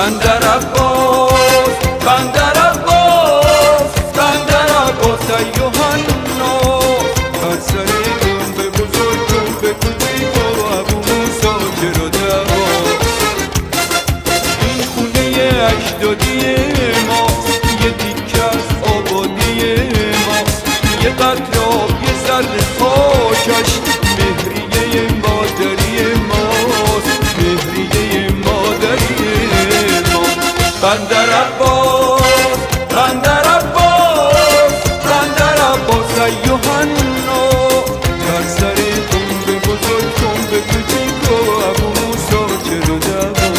بندر عباس بندر عباس بندر عباس ای یوحنا بر سر گنبه بزرگ گنبه کوچیک و ابو موسی چرا دعواست. این خونه اجدادی ماست، یه تیکه از آبادی ماست، یه قطره آب یه ذره خاکش مهریه مادری ماست، مهریه مادری ماست. بندر عباس بندر عباس بندر عباس ای یوحنا در سر گنبه بزرگ گنبه کوچیک و ابو موسی چرا دعواست.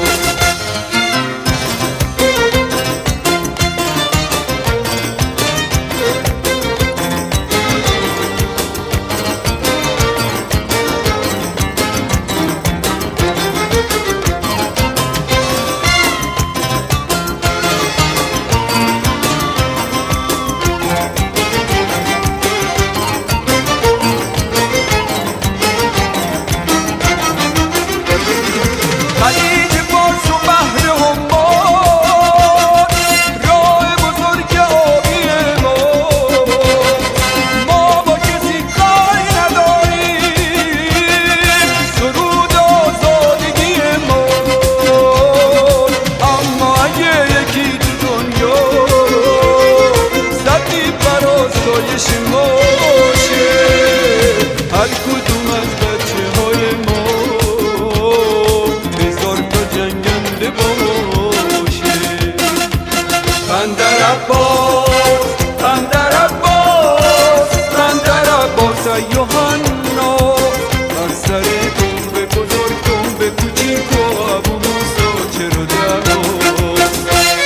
خلیج فارس و بحر عمان راه بزرگ آبی ما با کسی کاری نداریم، سرود آزادگی ما. اما اگه یکی تو دنیا صدی فراسایش ما باشه، هر کدوم از بچه های ما بندر عباس بندر عباس بندر عباس ای یوحنا بر سر گنبه بزرگ گنبه کوچیک و ابو موسی چرا دعواست.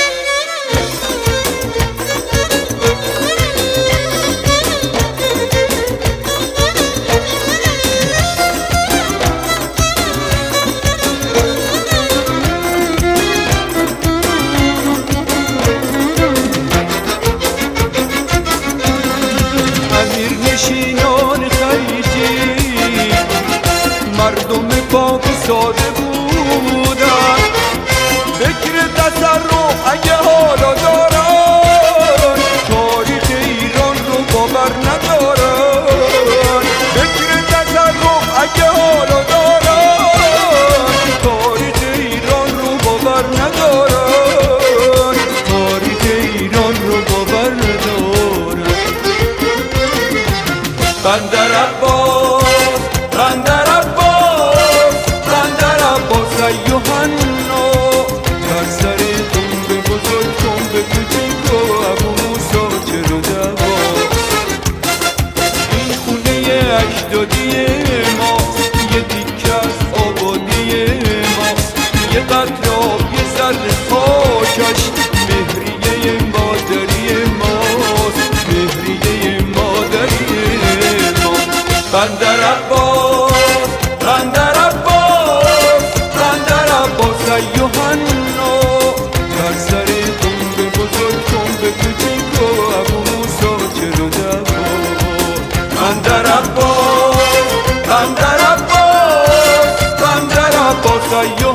نشینان خلیجی مردم پاک و ساده بودن، فکر تصرف اگه حالا دارن تاریخ ایران رو باور ندارن، فکر تصرف اگه حالا دارن تاریخ ایران رو باور ندارن، تاریخ ایران رو باور ندارن. بندر عباس بندر عباس بندر عباس ای یوحنا در سر گنبه بزرگ گنبه کوچیک و ابو موسی چرا دعواست. این خونه اجدادی ماست، یه تیکه از آبادی ماست، یه قطره آب یه ذره خاکش مهریه مادری ماست، مهریه مادری. بندر عباس بندر عباس بندر عباس ای یوحنا در سر گنبه بزرگ گنبه کوچیک و ابو موسی چرا دعواست. بندر عباس بندر عباس بندر عباس ای